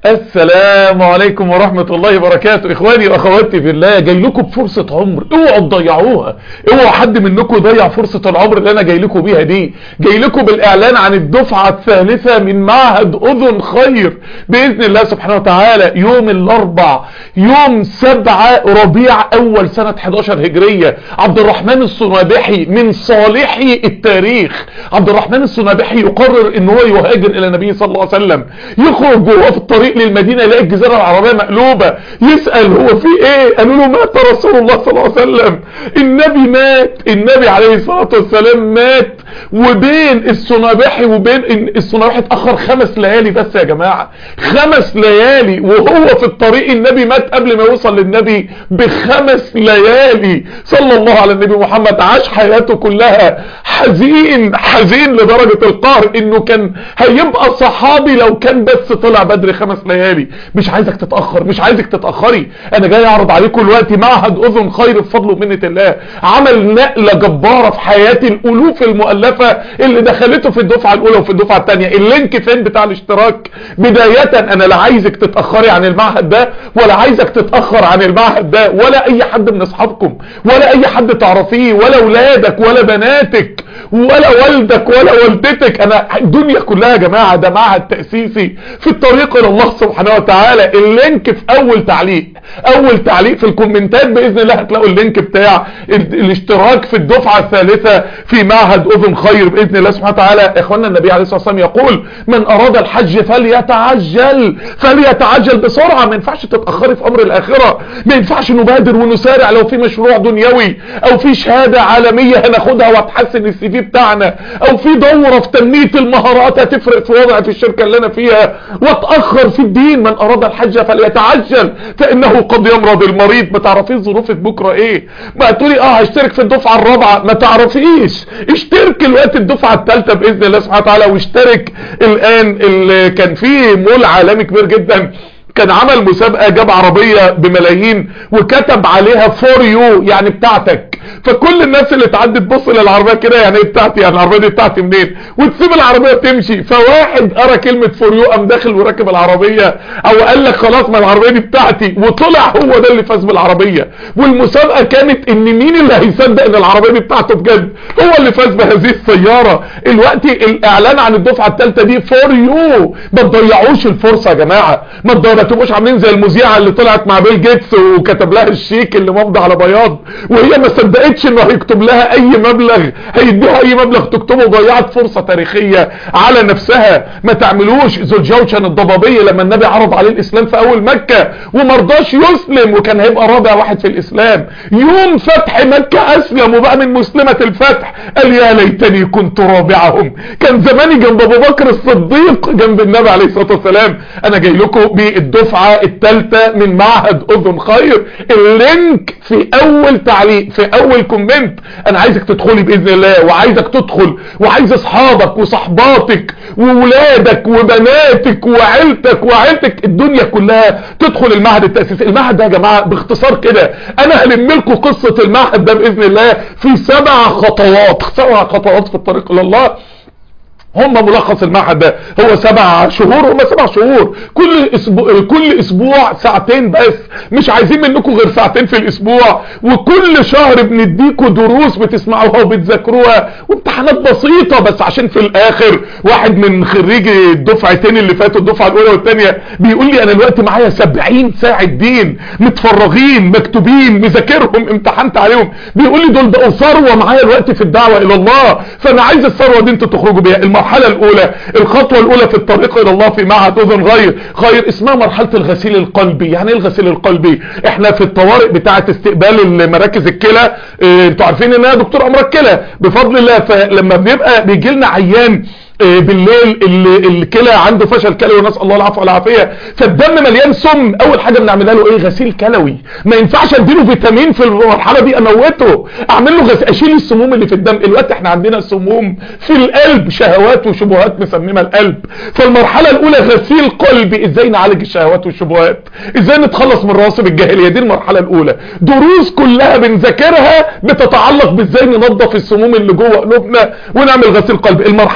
السلام عليكم ورحمة الله وبركاته. اخواني واخواتي في الله، جاي لكم بفرصة عمر، اوعوا تضيعوها، اوعوا حد منكم يضيع فرصة العمر اللي انا جاي لكم بيها دي. جاي لكم بالاعلان عن الدفعة الثالثة من معهد اذن خير باذن الله سبحانه وتعالى يوم الاربع، يوم 7 ربيع اول سنة 11 هجرية. عبد الرحمن الصنابحي من صالحي التاريخ، عبد الرحمن الصنابحي يقرر ان هو يهاجر الى النبي صلى الله عليه وسلم، يخرج وهو في الطريق للمدينة يلاقي الجزيرة العربية مقلوبة، يسأل هو في ايه؟ قالوا له مات رسول الله صلى الله عليه وسلم، النبي مات، النبي عليه الصلاة والسلام مات. وبين الصنابحي وبين الصنابحي اتأخر 5 ليالي بس يا جماعة، 5 ليالي وهو في الطريق. النبي مات قبل ما يوصل للنبي ب5 ليالي صلى الله على النبي محمد. عاش حياته كلها حزين حزين لدرجة القهر انه كان هيبقى صحابي لو كان بس طلع بدري 5 ليالي. مش عايزك تتأخر، مش عايزك تتأخري. انا جاي اعرض عليكم دلوقتي معهد اذن خير بفضل ومنة الله، عمل نقلة جبارة في حياة الالوف المؤلفة اللي دخلته في الدفعة الاولى وفي الدفعة الثانية. اللينك فين بتاع الاشتراك؟ بداية انا لا عايزك تتأخري عن المعهد ده ولا عايزك تتأخر عن المعهد ده، ولا اي حد من اصحابكم ولا اي حد تعرفيه، ولا اولادك ولا بناتك ولا والدك ولا والدتك. انا الدنيا كلها يا جماعة ده معهد تأسيسي في الطريق الى الله سبحانه وتعالى. اللينك في اول تعليق، اول تعليق في الكومنتات باذن الله هتلاقوا اللينك بتاع الاشتراك في الدفعة الثالثة في معهد اذن خير باذن الله سبحانه وتعالى. اخوانا النبي عليه الصلاة والسلام يقول من اراد الحج فليتعجل بسرعة. ما ينفعش تتأخري في امر الاخرة، ما ينفعش نبادر ونسارع لو في مشروع دنيوي او في شهادة عالمية هناخدها وهتحسن السي في بتاعنا، او في دورة في تنمية المهارات هتفرق في وضع في الشركة اللي انا فيها، واتأخر في الدين. من اراد الحج فليتعجل فانه قد يمرض المريض. ما تعرفيش ظروفك بكرة ايه، ما تقولي هشترك في الدفعة الرابعة، ما تعرفيش. اشترك الوقت الدفعة الثالثة باذن الله سبحانه وتعالى، واشترك الان. اللي كان فيه مول عالمي كبير جدا كان عمل مسابقة، جاب عربية بملايين وكتب عليها فور يو يعني بتاعتك، فكل الناس اللي تعدي تبص للعربية كده يعني ايه بتاعتي، يعني العربية دي بتاعتي منين، وتسيب العربية تمشي. فواحد قرا كلمة فور يو قام داخل وراكب العربية، او قال لك خلاص ما العربية دي بتاعتي، وطلع هو ده اللي فاز بالعربية. والمسابقة كانت ان مين اللي هيصدق ان العربية دي بتاعته بجد، هو اللي فاز بهذه السيارة. الوقت الاعلان عن الدفعة الثالثة دي فور يو. ما تضيعوش الفرصة يا جماعة، ما تبقوش عاملين زي المذيعة اللي طلعت مع بيل جيتس وكتب لها الشيك اللي ممضي على بياض وهي ما صدقتش انه هيكتب لها اي مبلغ، هيديها اي مبلغ تكتبه، وضيعت فرصة تاريخية على نفسها. ما تعملوش. ذو الجوشن الضبابية لما النبي عرض عليه الاسلام في اول مكة ومرضاش يسلم، وكان هيبقى رابع واحد في الاسلام، يوم فتح مكة اسلم وبقى من مسلمة الفتح. قال يا ليتني كنت رابعهم، كان زماني جنب ابو بكر الصديق جنب النبي عليه الصلاة والسلام. انا جاي لكم بالدفعة الثالثة من معهد اذن خير، اللينك في اول تعليق في اول كومنت. انا عايزك تدخلي باذن الله، وعايزك تدخل، وعايز اصحابك وصحباتك وولادك وبناتك وعيلتك الدنيا كلها تدخل المعهد التأسيسي. المعهد ده يا جماعة باختصار كده انا هلم لكم قصة المعهد ده باذن الله في 7 خطوات، 7 خطوات في الطريق الى الله. هم ملخص المعهد ده هو 7 شهور، هم 7 شهور، كل اسبوع ساعتين بس، مش عايزين منكم غير ساعتين في الاسبوع، وكل شهر بنديكوا دروس بتسمعوها وبتذاكروها، وامتحانات بسيطة بس عشان في الاخر. واحد من خريجي الدفعتين اللي فاتوا، الدفعة الاولى والثانية، بيقول لي انا دلوقتي معايا 70 ساعة دين متفرغين مكتوبين مذاكرهم امتحنت عليهم، بيقول لي دول بقوا ثروة معايا الوقت في الدعوة الى الله، فانا عايز الثروة دي انتوا تخرجوا بيها. المرحلة الاولى، الخطوة الاولى في الطريق الى الله في معهد اذن خير اسمها مرحلة الغسيل القلبي. يعني ايه الغسيل القلبي؟ احنا في الطوارئ بتاعة استقبال مراكز الكلى، انتوا عارفين ان انا دكتور امراض كلى بفضل الله، فلما بيجي لنا عيان بالليل الكلى عنده فشل كلوي ونسال الله العفو والعافيه، فالدم مليان سم، اول حاجه بنعملها له ايه؟ غسيل كلوي. ما ينفعش اديله فيتامين في المرحله دي اموته، اعمل له اشيل السموم اللي في الدم. الوقت احنا عندنا سموم في القلب، شهوات وشبهات مسممه القلب. فالمرحله الاولى غسيل قلبي، ازاي نعالج الشهوات والشبهات، ازاي نتخلص من رواسب الجاهليه، دي المرحله الاولى. دروس كلها بنذاكرها بتتعلق بازاي ننظف السموم اللي جوه قلوبنا ونعمل غسيل قلب. المرحله الثانيه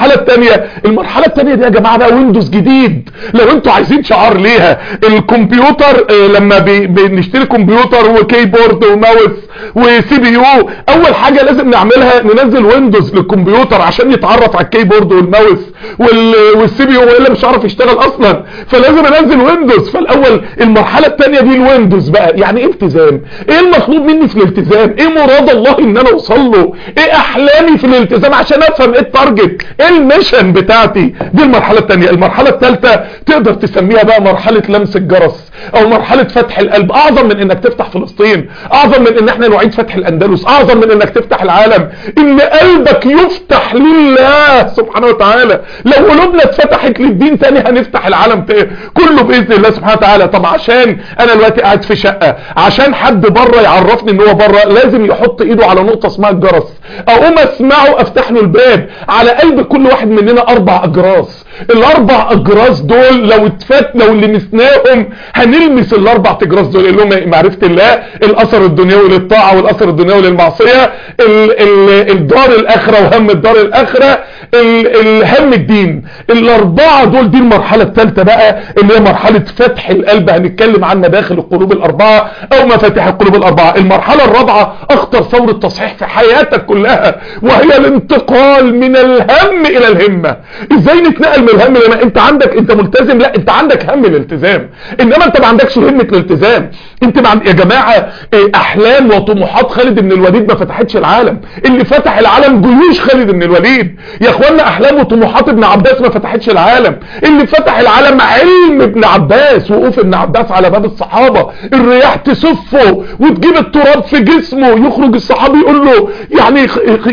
الثانية. المرحلة الثانية دي يا جماعة بقى ويندوز جديد. لو انتوا عايزين شعار ليها، الكمبيوتر لما بنشتري كمبيوتر وكيبورد وماوس وسي بي يو، اول حاجة لازم نعملها ننزل ويندوز للكمبيوتر عشان يتعرف على الكيبورد والماوس والسي بي يو، والا مش عارف يشتغل اصلا، فلازم انزل ويندوز. فالاول المرحلة الثانية دي الويندوز بقى. يعني ايه التزام؟ ايه المطلوب مني في الالتزام؟ ايه مراد الله ان انا اوصل له؟ ايه احلامي في الالتزام عشان افهم ايه التارجت، ايه الميشن بتاعتي؟ دي المرحلة الثانية. المرحلة الثالثة تقدر تسميها بقى مرحلة لمس الجرس او مرحلة فتح القلب. اعظم من انك تفتح فلسطين، اعظم من ان احنا نعيد فتح الاندلس، اعظم من انك تفتح العالم، ان قلبك يفتح لله سبحانه وتعالى. لو قلوبنا اتفتحت للدين تاني هنفتح العالم كله باذن الله سبحانه وتعالى. طب عشان انا دلوقتي قاعد في شقة، عشان حد بره يعرفني ان هو بره، لازم يحط ايده على نقطة اسمها الجرس، اقوم اسمعه افتح له الباب. على قلب كل واحد مننا 4 اجراس. ال4 اجراس دول لو لمسناهم هنلمس ال4 اجراس دول اللي هم معرفة الله، الاثر الدنيوي للطاعة والاثر الدنيوي للمعصية، الدار الاخرة وهم الدار الاخرة، الهم الدين. ال4 دول دي المرحلة الثالثة بقى اللي هي مرحلة فتح القلب. هنتكلم عن مداخل القلوب ال4 او مفاتيح القلوب ال4. المرحلة الرابعة اخطر ثورة تصحيح في حياتك كلها، وهي الانتقال من الهم الى الهمة. ازاي نتنقل من الهم لما انت عندك، انت ملتزم، لا انت عندك هم الالتزام، انما انت ما عندكش همة الالتزام. انت يا جماعة احلام وطموحات خالد بن الوليد ما فتحتش العالم، اللي فتح العالم جيوش خالد بن الوليد. يا اخوانا احلام وطموحات ابن عباس ما فتحتش العالم، اللي فتح العالم علم ابن عباس، وقوف ابن عباس على باب الصحابة، الرياح تسفه وتجيب التراب في جسمه، يخرج الصحابي يقول له يعني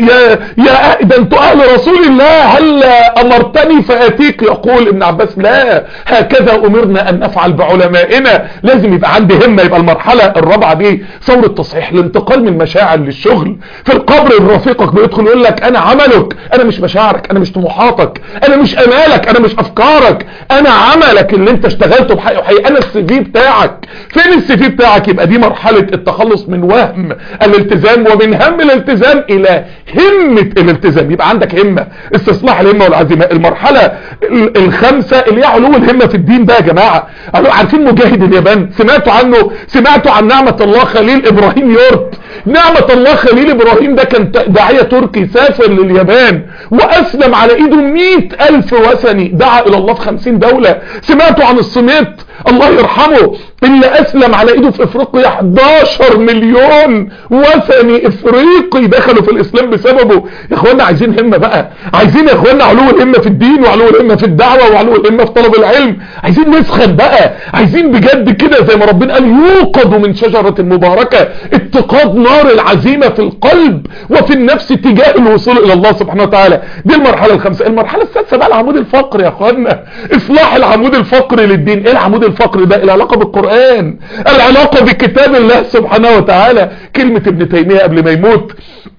يا ده انتوا اهل رسول الله، هل امرتني فاتيك؟ يقول ابن عباس لا، هكذا امرنا ان نفعل بعلمائنا. لازم يبقى عندي همة. يبقى المرحلة الرابعة دي ثورة تصحيح، الانتقال من مشاعر للشغل. في القبر رفيقك بيدخل يقول لك انا عملك، انا مش مشاعرك، انا مش طموحاتك، انا مش امالك، انا مش افكارك، انا عملك اللي انت اشتغلته بحقيقة وحقيقة، انا السي في بتاعك. فين السي في بتاعك؟ يبقى دي مرحلة التخلص من وهم الالتزام ومن هم الالتزام الى همة الالتزام. يبقى عندك همة، استصلاح الهمة والعزيمة. المرحلة الخامسة اللي هي علو الهمة في الدين بقى يا جماعة. عارفين مجاهد اليابان؟ سمعتوا عنه؟ سمعتوا عن نعمة الله خليل ابراهيم يورت؟ نعمة الله خليل ابراهيم ده كان داعية تركي، سافر لليابان واسلم على ايده 100,000 وثني، دعا الى الله في 50 دولة. سمعتوا عن الصميت الله يرحمه اللي اسلم على ايده في افريقيا 11 مليون وثني افريقي دخلوا في الاسلام بسببه. يا اخوانا عايزين همة بقى، عايزين يا اخوانا علو الهمة في الدين وعلو الهمة في الدعوة وعلو الهمة في طلب العلم. عايزين نسخن بقى، عايزين بجد كده زي ما ربنا قال يوقد من شجرة مباركة، اتقاد نار العزيمة في القلب وفي النفس تجاه الوصول الى الله سبحانه وتعالى. دي المرحلة الخامسة. المرحلة السادسة بقى العمود الفقري يا اخوانا، اصلاح العمود الفقري للدين. ايه العمود الفقري ده؟ العلاقة بالقرآن، العلاقة بكتاب الله سبحانه وتعالى. كلمة ابن تيمية قبل ما يموت،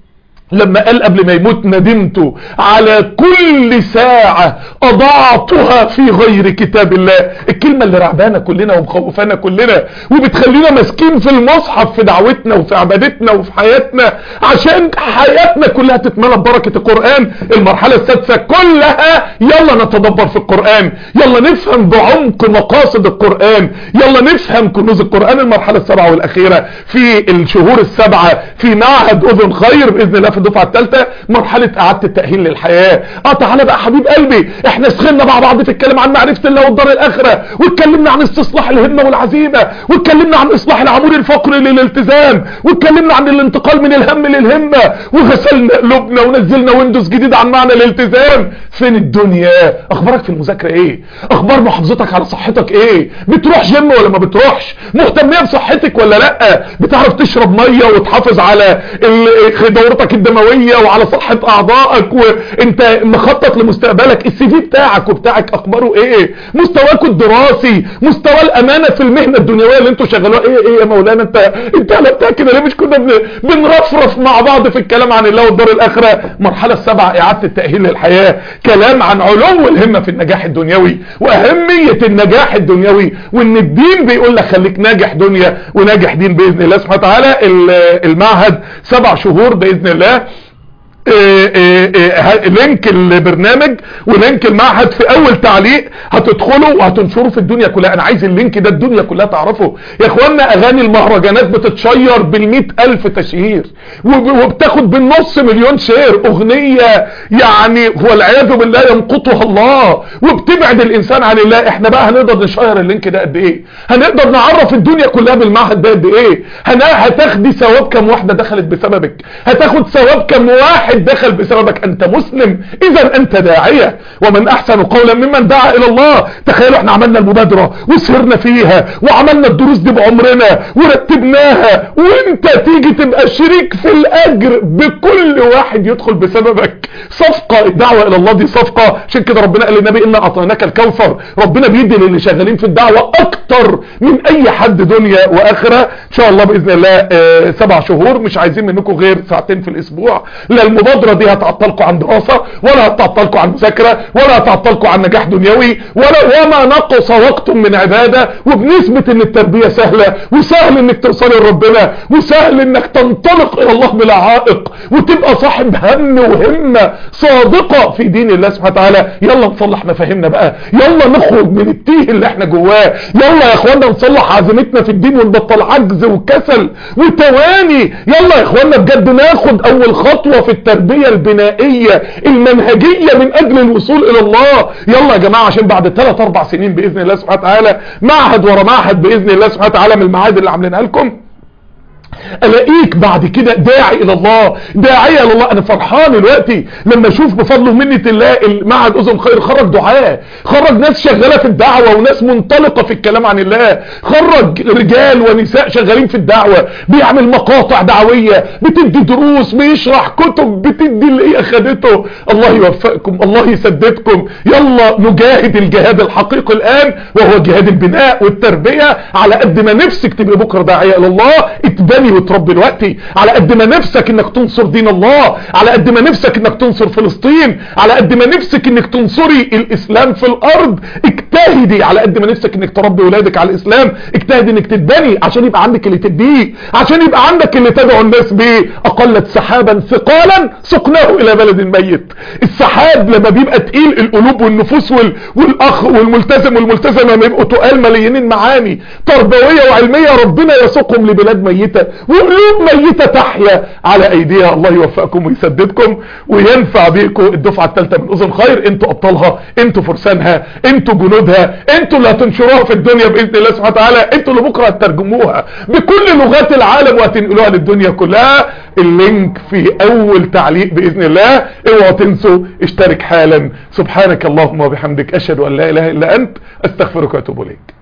لما قال قبل ما يموت ندمت على كل ساعة اضعتها في غير كتاب الله. الكلمة اللي رعبانا كلنا ومخوفانا كلنا وبتخلينا ماسكين في المصحف في دعوتنا وفي عبادتنا وفي حياتنا عشان حياتنا كلها تتملى ببركة القرآن. المرحلة السادسة كلها يلا نتدبر في القرآن، يلا نفهم بعمق مقاصد القرآن، يلا نفهم كنوز القرآن. المرحلة السابعة والأخيرة في الشهور السبعة في معهد أذن خير بإذن الله في الدفعة الثالثة، مرحلة اعادة التأهيل للحياة. تعالى بقى حبيب قلبي، احنا سخنا مع بعض في الكلام عن معرفة الله والدار الاخرة، واتكلمنا عن استصلاح الهمة والعزيمة، واتكلمنا عن اصلاح العمود الفقري للالتزام، واتكلمنا عن الانتقال من الهم للهمة، وغسلنا قلوبنا ونزلنا ويندوز جديد عن معنى الالتزام. فين الدنيا؟ اخبارك في المذاكرة ايه؟ اخبار محافظتك على صحتك ايه؟ بتروح جيم ولا ما بتروحش؟ مهتمية بصحتك ولا لا؟ بتعرف تشرب مية وتحافظ على دورتك الدموية وعلى صحة اعضائك، وانت مخطط لمستقبلك؟ السي في بتاعك وبتاعك اخباره ايه؟ مستواك الدراسي، مستوى الامانة في المهنة الدنيوية اللي انتوا شغالوها ايه يا مولانا؟ انت قلبتها كده ليه؟ مش كنا بنرفرف مع بعض في الكلام عن الله والدار الاخرة؟ مرحلة السابعة اعادة التأهيل للحياة، كلام عن علو الهمة في النجاح الدنيوي واهمية النجاح الدنيوي، وان الدين بيقول لك خليك ناجح دنيا وناجح دين باذن الله سبحانه وتعالى. المعهد 7 شهور باذن الله. لينك البرنامج ولينك المعهد في اول تعليق، هتدخلوا وهتنشروا في الدنيا كلها. انا عايز اللينك ده الدنيا كلها تعرفه يا اخوانا. اغاني المهرجانات بتتشير بال100,000 تشهير وبتاخد بال500,000 شير. اغنية يعني والعياذ بالله يمقتها الله وبتبعد الانسان عن الله. احنا بقى هنقدر نشير اللينك ده قد ايه؟ هنقدر نعرف الدنيا كلها بالمعهد ده قد ايه؟ هتاخدي ثواب كم واحدة دخلت بسببك؟ هتاخد ثواب كم واحد دخل بسببك؟ انت مسلم، اذا انت داعية. ومن احسن قولا ممن دعا الى الله. تخيلوا احنا عملنا المبادرة وسهرنا فيها وعملنا الدروس دي بعمرنا ورتبناها، وانت تيجي تبقى شريك في الاجر بكل واحد يدخل بسببك. صفقة الدعوة الى الله دي صفقة. عشان كده ربنا قال للنبي انا اعطيناك الكوثر. ربنا بيدي للي شغالين في الدعوة اكتر من اي حد دنيا واخرة. ان شاء الله باذن الله 7 شهور مش عايزين منكم غير ساعتين في الاسبوع. لا المبادرة دي هتعطلكم عن دراسة ولا هتعطلكم عن مذاكرة ولا هتعطلكم عن نجاح دنيوي وما نقص وقت من عبادة. وبنسبة ان التربية سهلة وسهل انك توصل لربنا وسهل انك تنطلق الى الله بلا عائق وتبقى صاحب هم وهمة صادقة في دين الله سبحانه وتعالى. يلا نصلح مفاهيمنا بقى، يلا نخرج من التيه اللي احنا جواه، يلا يا اخوانا نصلح عزيمتنا في الدين ونبطل عجز وكسل وتواني. يلا يا اخوانا بجد ناخد اول خطوة في التربية البنائية المنهجية من اجل الوصول الى الله. يلا يا جماعة عشان بعد 3-4 سنين باذن الله سبحانه وتعالى معهد ورا معهد باذن الله سبحانه وتعالى من المعاهد اللي عاملينها لكم، الاقيك بعد كده داعي الى الله، داعية الى الله. انا فرحان دلوقتي لما اشوف بفضل ومنة الله المعهد اذن خير خرج دعاة، خرج ناس شغالة في الدعوة وناس منطلقة في الكلام عن الله، خرج رجال ونساء شغالين في الدعوة، بيعمل مقاطع دعوية، بتدي دروس، بيشرح كتب، بتدي اللي هي اخدته. الله يوفقكم، الله يسددكم. يلا نجاهد الجهاد الحقيقي الان وهو جهاد البناء والتربية. على قد ما نفسك تبقى بكرة داعية الى الله اتبني وتربي دلوقتي. على قد ما نفسك انك تنصر دين الله، على قد ما نفسك انك تنصر فلسطين، على قد ما نفسك انك تنصري الاسلام في الارض اجتهدي. على قد ما نفسك انك تربي ولادك على الاسلام اجتهدي انك تتبني عشان يبقى عندك اللي تديه، عشان يبقى عندك اللي تدعو الناس بيه. اقلت سحابا ثقالا سقناه الى بلد ميت. السحاب لما بيبقى تقيل القلوب والنفوس والاخ والملتزم والملتزمه لما يبقوا تقال مليانين معاني تربويه وعلميه، ربنا يسوقهم لبلاد ميته وقلوب ميتة تحيا على ايديها. الله يوفقكم ويسددكم وينفع بيكم الدفعة الثالثة من اذن خير. انتوا ابطالها، انتوا فرسانها، انتوا جنودها، انتوا اللي هتنشروها في الدنيا باذن الله سبحانه وتعالى، انتوا اللي بكرة هتترجموها بكل لغات العالم وهتنقلوها للدنيا كلها. اللينك في اول تعليق باذن الله. اوعوا تنسوا اشترك حالا. سبحانك اللهم وبحمدك اشهد ان لا اله الا انت استغفرك واتوب اليك.